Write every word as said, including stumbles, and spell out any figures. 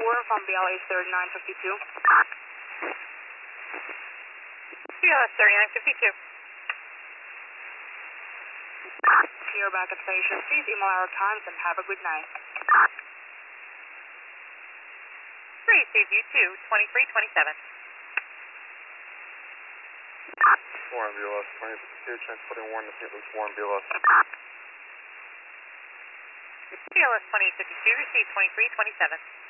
four from B L S thirty-nine fifty-two. B L S thirty-nine fifty-two. Here back at station. Please email our times and have a good night. Receive you two, twenty-three twenty-seven. Warren B L S twenty fifty-two, transporting Warren to Saint Louis, Warren B L S. B L S twenty fifty-two, receive twenty-three twenty-seven.